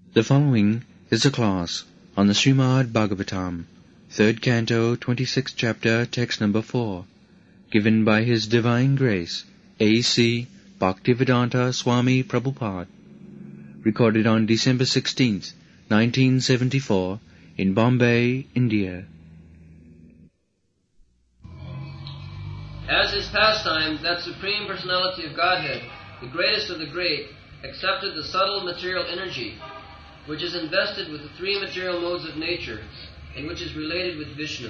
The following is a class on the Srimad Bhagavatam, 3rd Canto, 26th Chapter, Text number 4, given by His Divine Grace, A.C. Bhaktivedanta Swami Prabhupada, recorded on December 16th, 1974, in Bombay, India. As his pastime, that Supreme Personality of Godhead, the greatest of the great, accepted the subtle material energy, which is invested with the three material modes of nature, and which is related with Vishnu.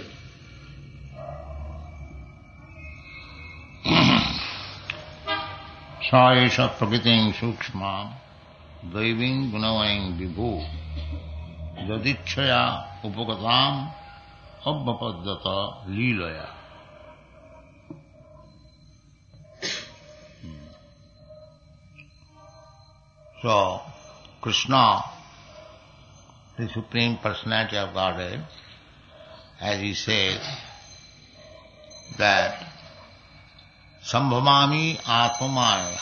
Saesha prakritim sukshma daiving gunavaying vibhu yadichaya upagatam abhapaddata leelaya. So, Krishna, the Supreme Personality of Godhead, as he says, that Sambhavami Atmamaya.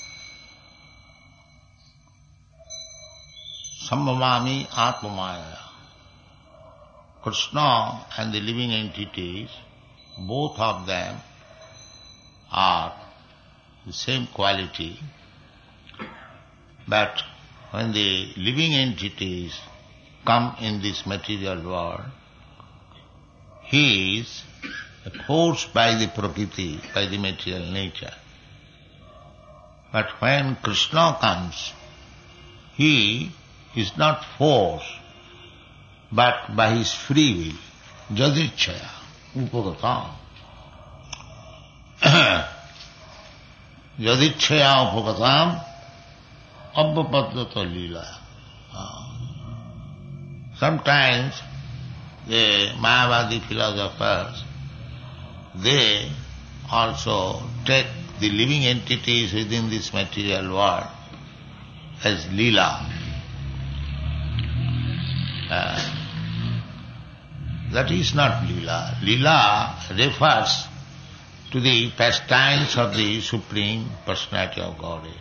Sambhavami Atmamaya. Krishna and the living entities, both of them are the same quality, but when the living entities come in this material world, he is forced by the Prakriti, by the material nature. But when Krishna comes, he is not forced, but by his free will, jadichaya, upagatam. Jadichaya upagatam, abhapaddata lila. Sometimes the Mayavadi philosophers, they also take the living entities within this material world as lila. That is not lila. Lila refers to the pastimes of the Supreme Personality of Godhead.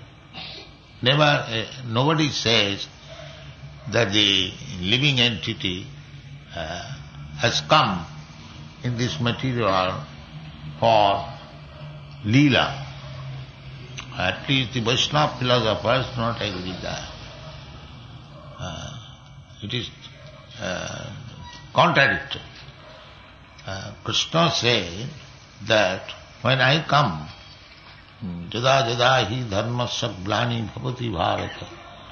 Nobody says that the living entity has come in this material world for Leela. At least the Vaishnava philosophers do not agree with that. It is contradictory. Krishna said that when I come, jada jada hi dharmasya glani bhavati bharata,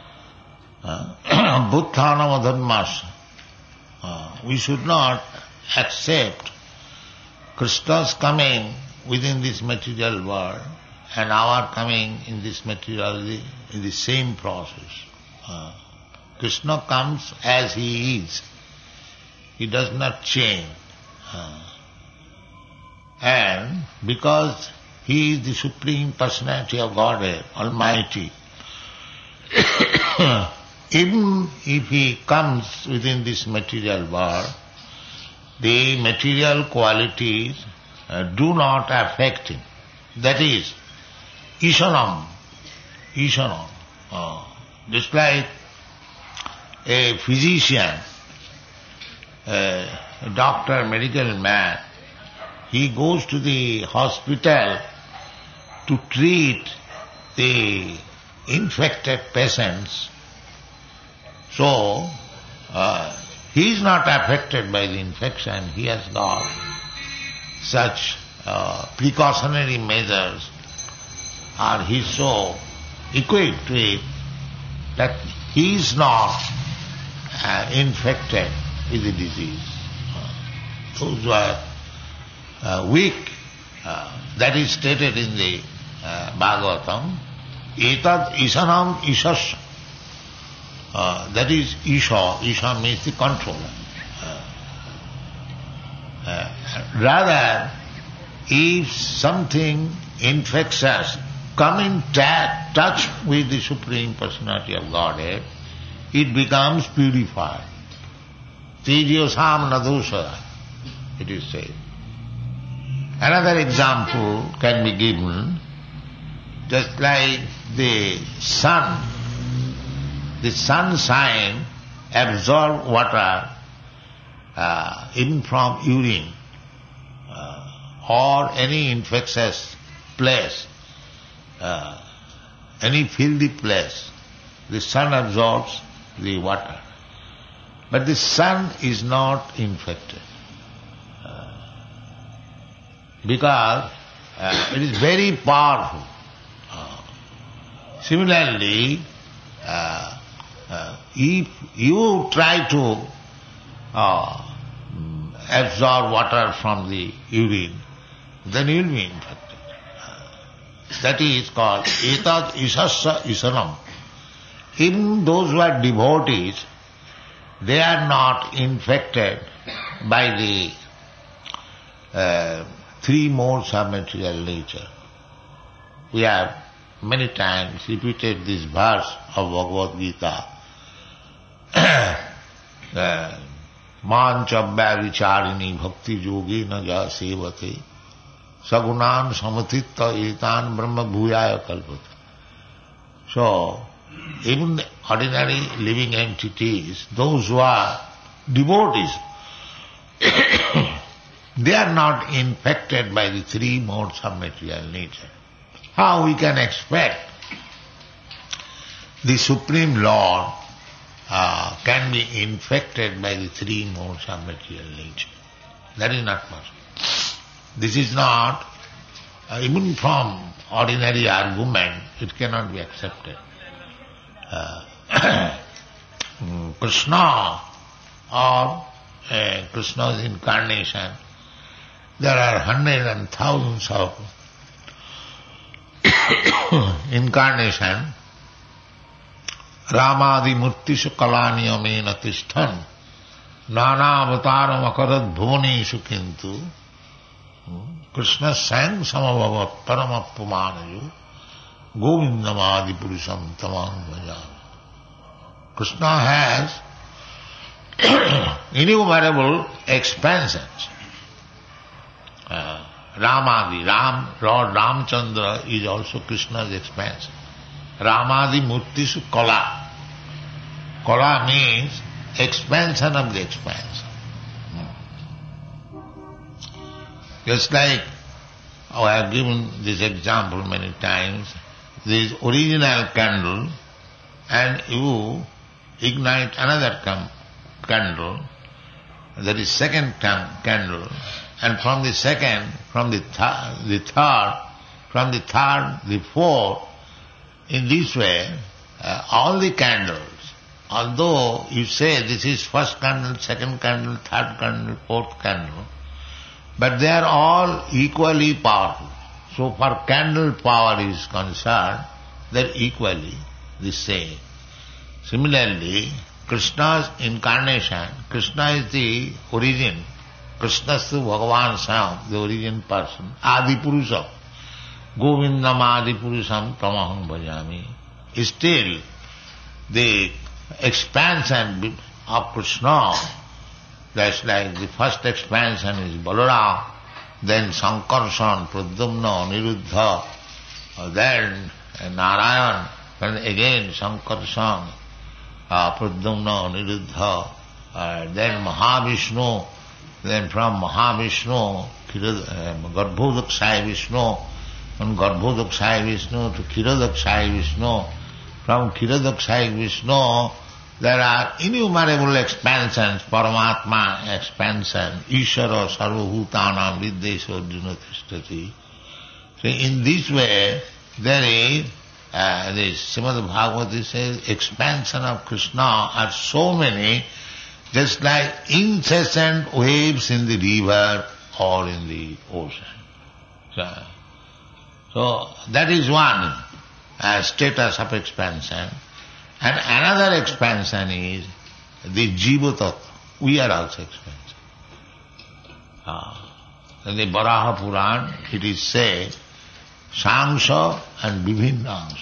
bhutthanam dharmasya. We should not accept Krishna's coming within this material world and our coming in this material in the same process. Krishna comes as he is. He does not change. And because he is the Supreme Personality of Godhead, Almighty, even if he comes within this material world, the material qualities do not affect him. That is, Ishanam. Just like a physician, a doctor, medical man, he goes to the hospital to treat the infected patients. So, he is not affected by the infection. He has got such precautionary measures, or he is so equipped with that he is not infected with the disease. Those who are weak, that is stated in the Bhagavatam, etad isanam ishasya. That is Isha. Isha means the controller. Rather, if something infectious come in touch with the Supreme Personality of Godhead, it becomes purified. Tejyosam nadosha, it is said. Another example can be given, just like the sun the sunshine absorb water even from urine or any infectious place, any filthy place. The sun absorbs the water. But the sun is not infected because it is very powerful. Similarly, if you try to absorb water from the urine, then you will be infected. That is called etat isasya isanam. Even those who are devotees, they are not infected by the three modes of material nature. We have many times repeated this verse of Bhagavad Gita. Manchabhya vicharini bhakti yogi na ja sevate sagunan samatitta etan brahma bhuyaya kalpata. So, even the ordinary living entities, those who are devotees, they are not infected by the three modes of material nature. How we can expect the Supreme Lord can be infected by the three modes of material nature? That is not possible. This is not, even from ordinary argument, it cannot be accepted. Krishna or Krishna's incarnation, there are hundreds and thousands of incarnation. Ramadi murtishu kalaniyamena tishthan nana avataram akarad bhuvaneshu kintu Krishna sang samabhavat paramapumanayu govindamadi purusham tamam bhajami. Krishna has innumerable expansions. Ramadi, Lord Ramchandra is also Krishna's expansion. Ramadi Murtisu Kala. Kala means expansion of the expansion. Just like I have given this example many times, this original candle and you ignite another candle, that is second candle, and from the second, from the third, the fourth, in this way, all the candles, although you say this is first candle, second candle, third candle, fourth candle, but they are all equally powerful. So far candle power is concerned, they are equally the same. Similarly, Krishna's incarnation, Krishna is the origin, Krishnastu Bhagavan Sam, the origin person, Adi Purusha. Govindam Adi Purusham Tamaham Bhajami. Still, the expansion of Krishna, that's like the first expansion is Balaram, then Sankarshan, Pradyumna, Niruddha, then Narayan, and again Sankarshan, Pradyumna, Niruddha, then Mahavishnu, then from Mahavishnu, Garbhodakshaya Vishnu, from Garbhodakshaya Vishnu to Kiradakshaya Vishnu, from Kiradakshaya Vishnu, there are innumerable expansions, Paramatma expansion, Ishara Sarvabhutanam Viddesha Arjuna Tishtati. So in this way, there is, this Srimad Bhagavati says, expansion of Krishna are so many, just like incessant waves in the river or in the ocean. So that is one status of expansion. And another expansion is the Jiva Tattva. We are also expansion. In the Varaha Puran, it is said, Sangsha and Vibhinnangsha.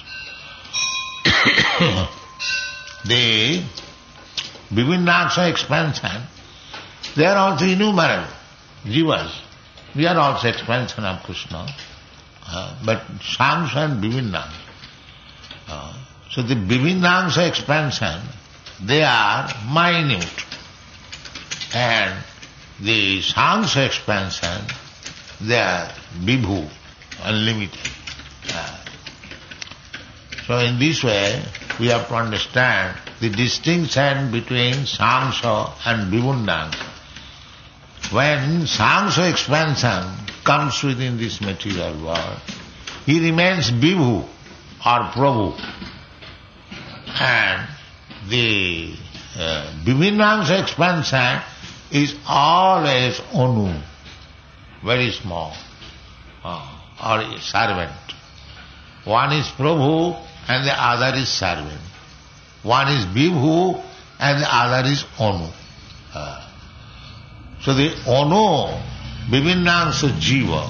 The Vibhinnangsha expansion, they are also innumerable. Jivas. We are also expansion of Krishna. But Sangsha and Vibhinnangsha. So the Vibhindangsha expansion, they are minute. And the Sangsha expansion, they are Vibhu, unlimited. So in this way, we have to understand the distinction between Sangsha and Vibhindangsha. When Sangsha expansion comes within this material world, he remains Vibhu or Prabhu. And the Vibhindangsha expansion is always Anu, very small, or a servant. One is Prabhu and the other is servant. One is Vibhu and the other is Anu. So the Anu, Vibhindangsha Jiva,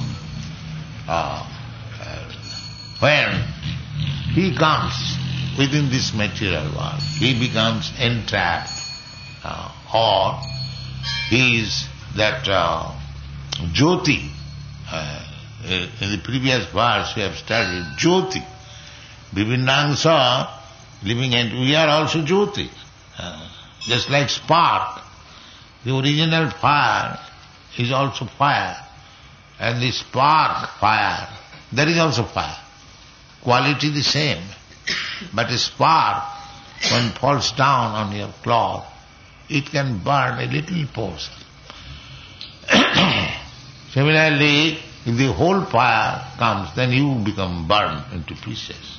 when he comes within this material world, he becomes entrapped, or he is that Jyoti. In the previous verse we have studied Jyoti. Vibhindangsha, living entity, we are also Jyoti. Just like spark, the original fire is also fire. And the spark fire, there is also fire. Quality the same. But a spark, when falls down on your cloth, it can burn a little portion. Similarly, if the whole fire comes, then you become burned into pieces.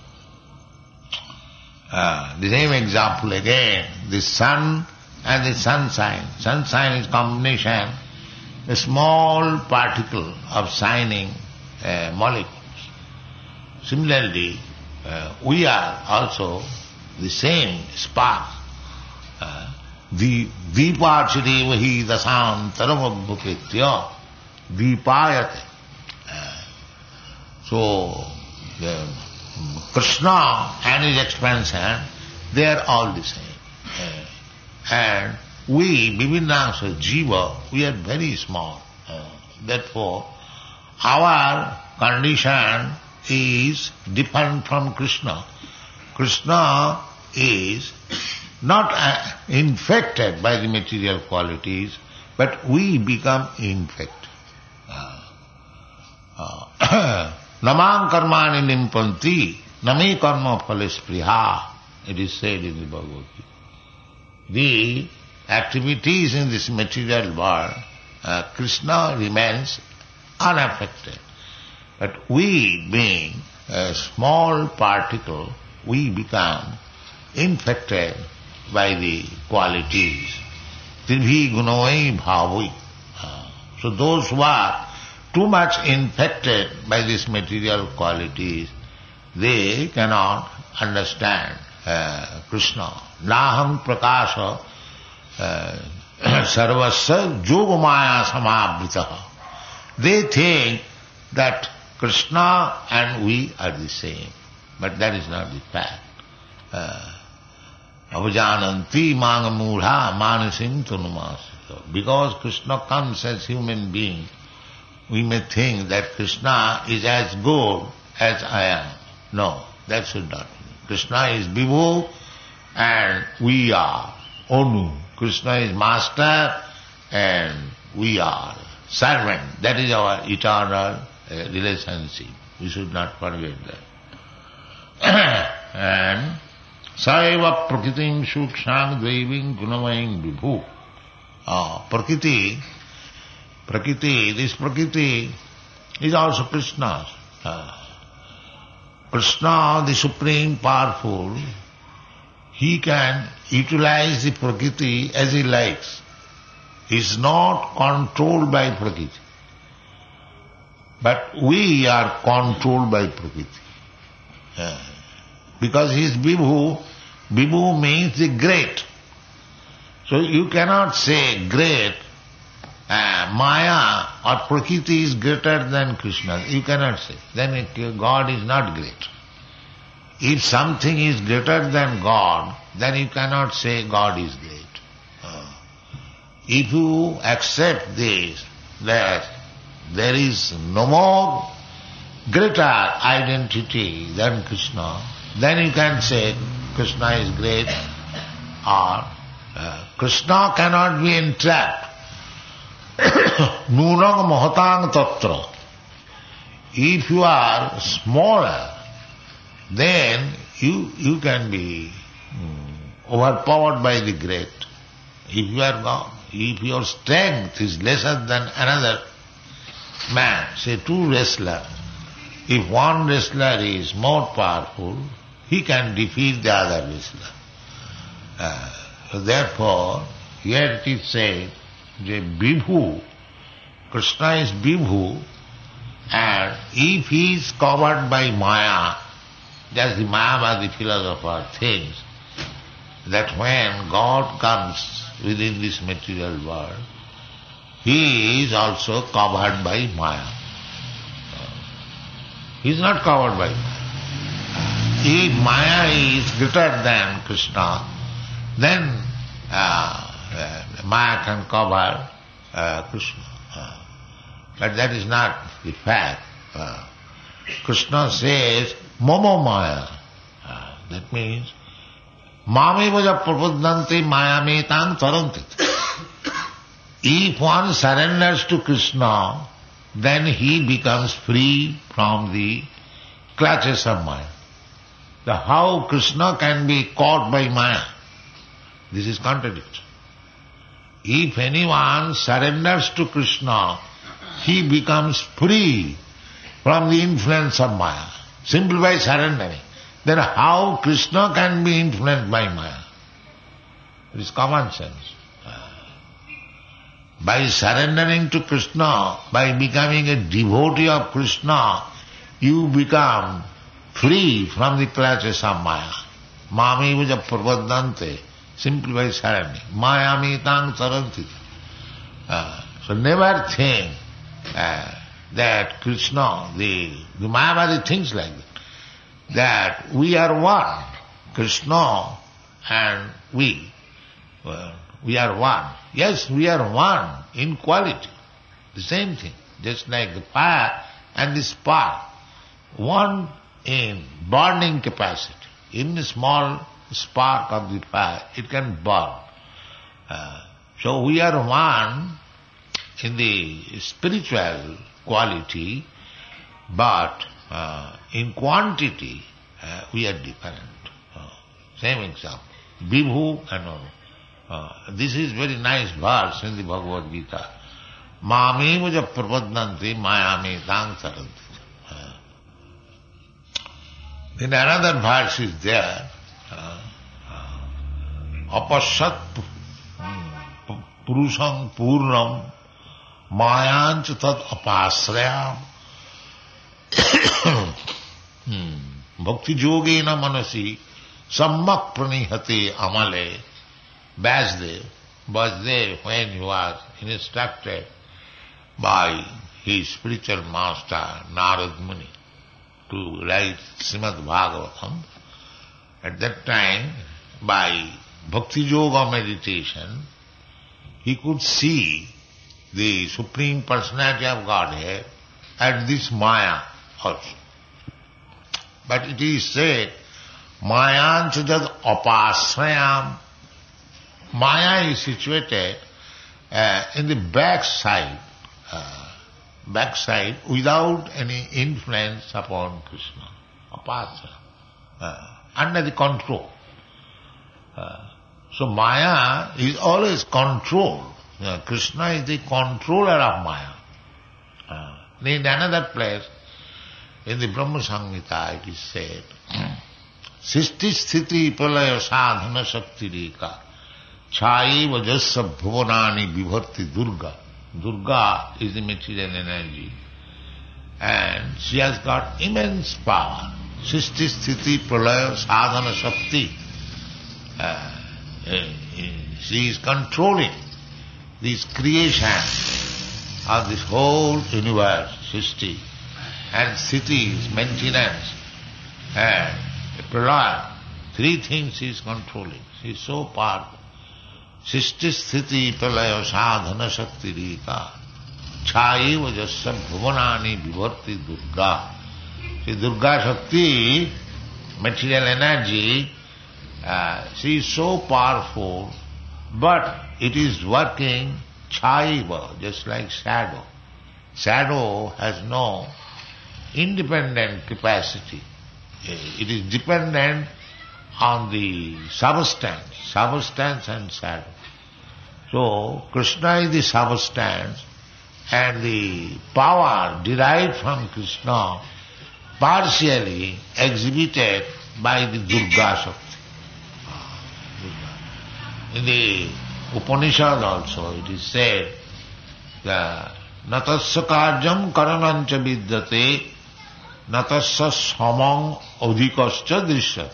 The same example again, the sun and the sunshine. Sunshine is combination, a small particle of shining molecules. Similarly, we are also the same spark. Dīpāchireva hi dasantaramabhukritya dīpāyate. So, Krishna and his expansion, they are all the same. And we, Vibhindangsha Jiva, we are very small. Therefore, our condition is different from Krishna. Krishna is not infected by the material qualities, but we become infected. Namam karmani nimpanti, name karma phales priha, it is said in the Bhagavad Gita. The activities in this material world, Krishna remains unaffected. But we, being a small particle, we become infected by the qualities. Tribhi gunavai bhavai. So those who are too much infected by these material qualities, they cannot understand Krishna. Naham prakasha sarvasya yogamaya samavritaha. They think that Krishna and we are the same, but that is not the fact. Avajananti mangamudha manasim tanumasita. Because Krishna comes as human being, we may think that Krishna is as good as I am. No, that should not be. Krishna is Vibhu and we are Anu. Krishna is master and we are servant. That is our eternal relationship. We should not forget that. And Saeva prakritim suksham dvaivim gunavayim vibhu. Prakriti, this Prakriti is also Krishna's. Krishna, the Supreme Powerful, he can utilize the Prakriti as he likes. He is not controlled by Prakriti. But we are controlled by Prakriti. Because he is Vibhu. Vibhu means the great. So you cannot say great, Maya or Prakriti is greater than Krishna. You cannot say. Then God is not great. If something is greater than God, then you cannot say God is great. If you accept this, that there is no more greater identity than Krishna, then you can say Krishna is great, or Krishna cannot be entrapped. Nunang mahatang tatra. If you are smaller, then you can be overpowered by the great. If your strength is lesser than another man, say two wrestlers, if one wrestler is more powerful, he can defeat the other wrestler. So therefore, here it is said, Vibhu, Krishna is Vibhu, and if he is covered by Maya, that's the Mayavadi philosopher thinks, that when God comes within this material world, he is also covered by Maya. He is not covered by Maya. If Maya is greater than Krishna, then Maya can cover Krishna. But that is not the fact. Krishna says, Mama Maya. That means, Mame vaja prapadnante mayametang tarantit. If one surrenders to Krishna, then he becomes free from the clutches of Maya. How Krishna can be caught by Maya? This is contradiction. If anyone surrenders to Krishna, he becomes free from the influence of Maya, simply by surrendering. Then how Krishna can be influenced by Maya? It is common sense. By surrendering to Krishna, by becoming a devotee of Krishna, you become free from the clutches of Maya. Mami vaja prapadnante, simply by surrendering. Maya metang taranti. So never think that Krishna, the Mayavadi thinks like that we are one. Krishna and we are one. Yes, we are one in quality. The same thing. Just like the fire and the spark. One in burning capacity. In a small spark of the fire, it can burn. So we are one in the spiritual quality, but in quantity we are different. Same example. Vibhu and all. This is very nice verse in the Bhagavad Gita. Mame vaja prapadnante mayame tang taranti. Then another verse is there. Apasat purusham purnam mayancha tad apasrayam bhakti yogena manasi sammak pranihate amale. Vasudev was there when he was instructed by his spiritual master Narad Muni to write Srimad Bhagavatam. At that time, by Bhakti Yoga meditation, he could see the Supreme Personality of Godhead and this Maya also. But it is said, Mayancha jad apasrayam. Maya is situated in the backside without any influence upon Krishna. Apasrayam. Under the control. So Maya is always controlled. Krishna is the controller of Maya. In another place, in the Brahma Samhita, it is said, Sisti sthiti pralaya sadhana shakti reka chai vajassa bhuvanani vibharti Durga. Durga is the material energy. And she has got immense power. Sisti sthiti pralaya sadhana shakti. She is controlling this creation of this whole universe, Sisti, and Sthiti is maintenance, and pralaya. Three things she is controlling. She is so powerful. Sisti sthiti pralaya sadhana shakti reka chai vajassa bhuvanani vibharti Durga. See, Durga Shakti material energy, she is so powerful, but it is working chaiva, just like shadow. Shadow has no independent capacity. It is dependent on the substance and shadow. So, Krishna is the substance, and the power derived from Krishna partially exhibited by the Durga Shakti. In the Upanishad also it is said that natasya karyam karanancha vidyate natasya samang adhikascha drishyate.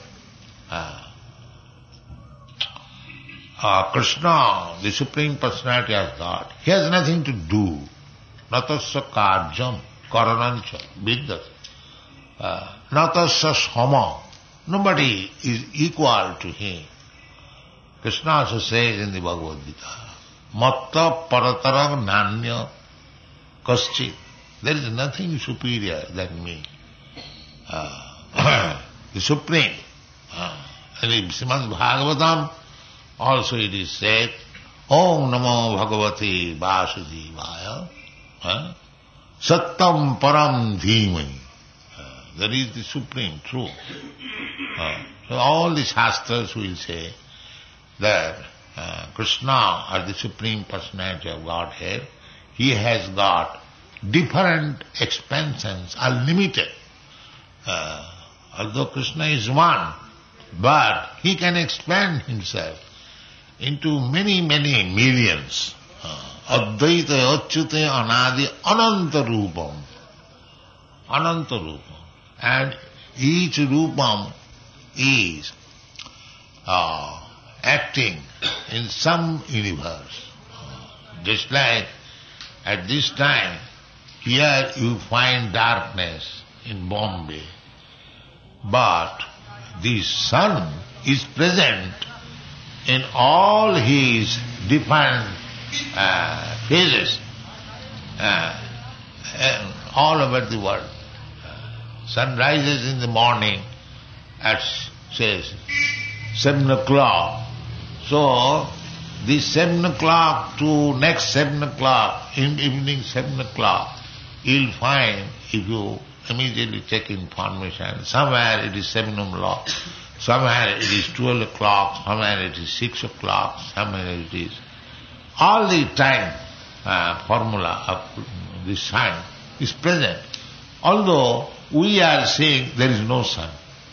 Krishna, the Supreme Personality of God, he has nothing to do. Natasya karyam karanancha vidyate. Natasya sama. Nobody is equal to him. Krishna also says in the Bhagavad Gita, matta paratarang nanya kaschit. There is nothing superior than me. The Supreme. And in Srimad Bhagavatam also it is said, Om Namo Bhagavate Vasudevaya Sattam Param Dhimai. That is the Supreme Truth. So all the Shastras will say that Krishna, or the Supreme Personality of Godhead, he has got different expansions, unlimited. Although Krishna is one, but he can expand himself into many, many millions. Advaita Achyute Anadi Ananta Rupam. Ananta Rupam. And each Rupam is acting in some universe. Just like at this time, here you find darkness in Bombay, but the sun is present in all his different phases all over the world. Sun rises in the morning at, say, 7 o'clock. So, this 7 o'clock to next 7 o'clock, in evening 7 o'clock, you'll find, if you immediately check information, somewhere it is 7 o'clock, somewhere it is 12 o'clock, somewhere it is 6 o'clock, somewhere it is... All the time formula of the sun is present. Although we are saying there is no sun.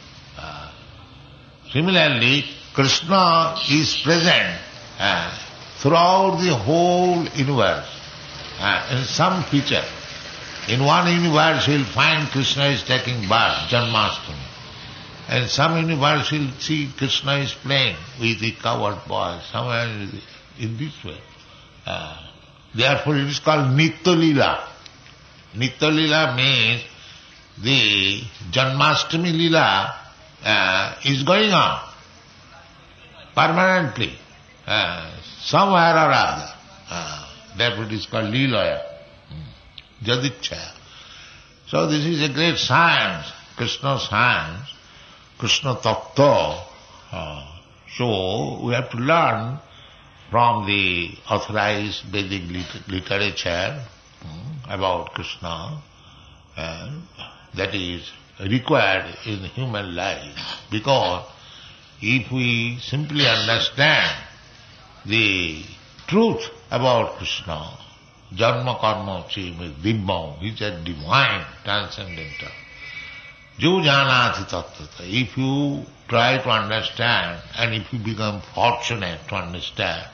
Similarly, Krishna is present throughout the whole universe in some feature. In one universe you will find Krishna is taking birth, Janmashtami. In some universe you will see Krishna is playing with the cowherd boy, somewhere in this way. Therefore it is called Nitya Lila. Nitya Lila means the Janmashtami Lila is going on permanently, somewhere or other. Therefore it is called Leelaya, Jadichaya. So this is a great science, Krishna science, Krishna Tattva. So we have to learn from the authorized Vedic literature about Krishna, that is required in human life, because if we simply understand the truth about Krishna, Janma Karma Chima Dibbam, which are divine, transcendental, Jo Janati Tattvata, if you try to understand and if you become fortunate to understand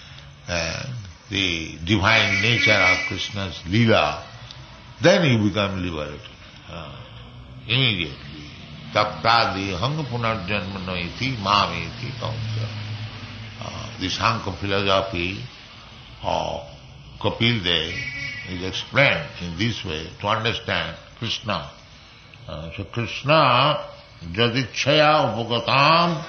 the divine nature of Krishna's Leela, then you become liberated. Immediately. Tattadi hanga punarjanmano iti mamiti kaunta. The Sankhya philosophy of Kapil Dev is explained in this way to understand Krishna. So Krishna jadichaya upagatam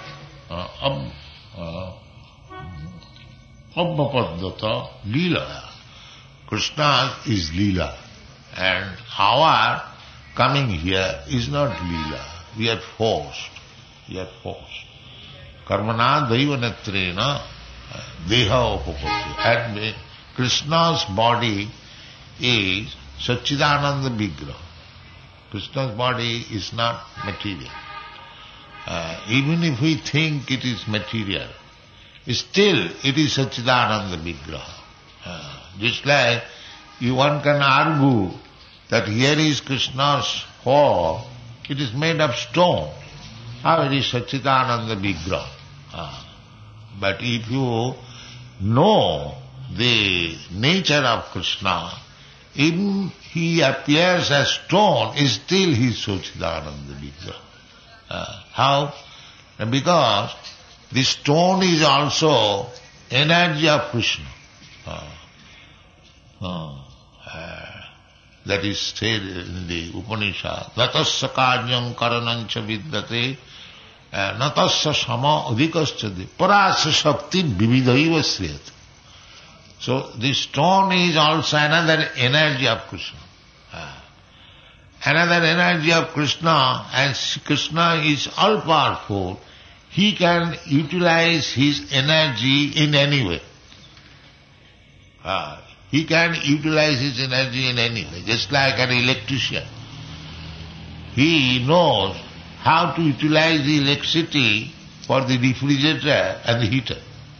abhapaddhata lila. Krishna is lila, and our coming here is not lila. We are forced. You are forced. Karmana daiva netrena deha upapatti. And Krishna's body is Satchidananda Vigraha. Krishna's body is not material. Even if we think it is material, still it is Satchidananda Vigraha. Just like one can argue that here is Krishna's form, it is made of stone. How it is Satchidananda Vigraha? But if you know the nature of Krishna, even he appears as stone, still he is Satchidananda Vigraha. How? Because the stone is also energy of Krishna. That is said in the Upanishad. Natasya karyam karanancha vidyate natasya sama adhikaschade parasya shakti vividaiva sriyate. So the stone is also another energy of Krishna. Another energy of Krishna, as Krishna is all powerful, he can utilize his energy in any way. He can utilize his energy in any way, just like an electrician. He knows how to utilize the electricity for the refrigerator and the heater.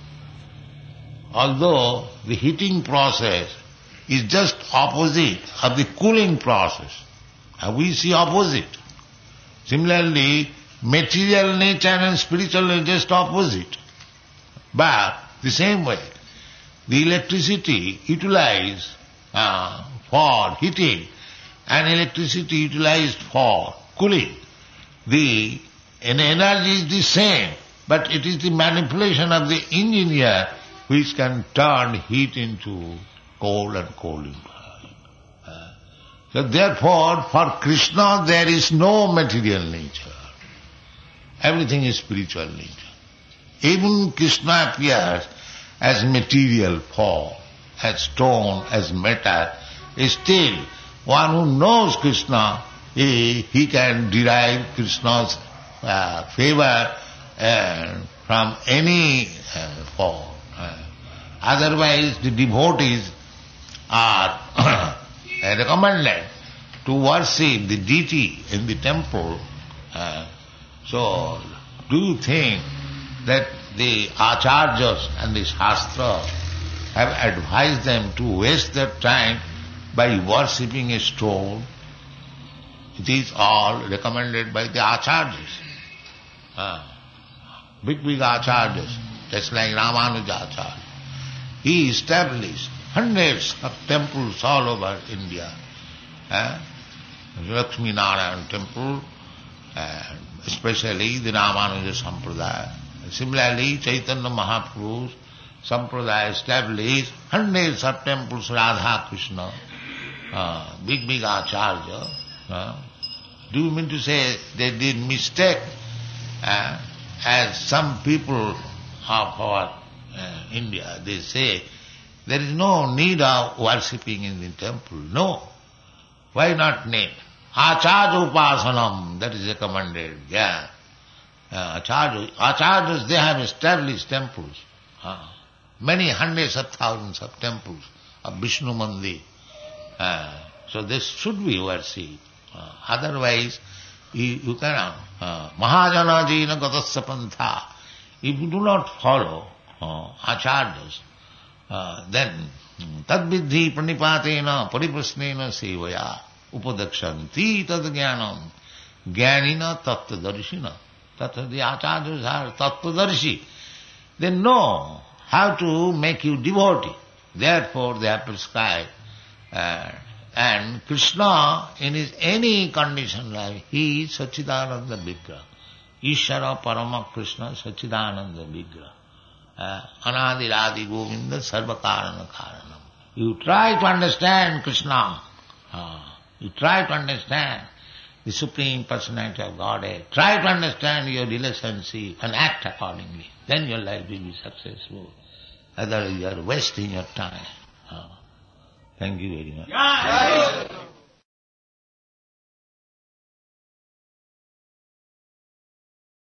Although the heating process is just opposite of the cooling process. We see opposite. Similarly, material nature and spiritual nature just opposite. But the same way, the electricity utilized for heating and electricity utilized for cooling, the energy is the same, but it is the manipulation of the engineer which can turn heat into cold and cold into hot. So therefore, for Krishna there is no material nature. Everything is spiritual nature. Even Krishna appears as material form, as stone, as metal. Still, one who knows Krishna, he can derive Krishna's favor from any form. Otherwise, the devotees are recommended to worship the deity in the temple. So, do you think that the acharyas and the shastras have advised them to waste their time by worshipping a stone? It is all recommended by the acharyas. Big acharyas, just like Ramanuja Acharya. He established hundreds of temples all over India. Lakshmi Narayan temple, and especially the Ramanuja Sampradaya. Similarly, Chaitanya Mahaprabhu's Sampradaya established hundreds of temples, Radha Krishna, big acharya. Do you mean to say they did mistake, as some people of our India, they say, there is no need of worshipping in the temple. No. Why not need? Acharya upasanam, that is recommended. Yeah. Acharyas, they have established temples. Many hundreds of thousands of temples of Vishnu Mandir. So this should be worshipped. Otherwise, you cannot. Mahajana jina gatasya pantha. If you do not follow acharyas, then tadvidhi pranipatena pariprasnena sevaya upadakshanti tad jnanam jnanina tattvadarshina. The acharyas are tattvadarshi. They know how to make you devotee. Therefore they have prescribed. And Krishna, in his any condition life, he is Satchidananda Vigraha. Ishara Parama Krishna Satchidananda Vigraha. Anadiradi Govinda Sarvakarana Karanam. You try to understand Krishna. You try to understand the Supreme Personality of Godhead. Try to understand your relationship and act accordingly. Then your life will be successful. Otherwise you are wasting your time. Thank you very much.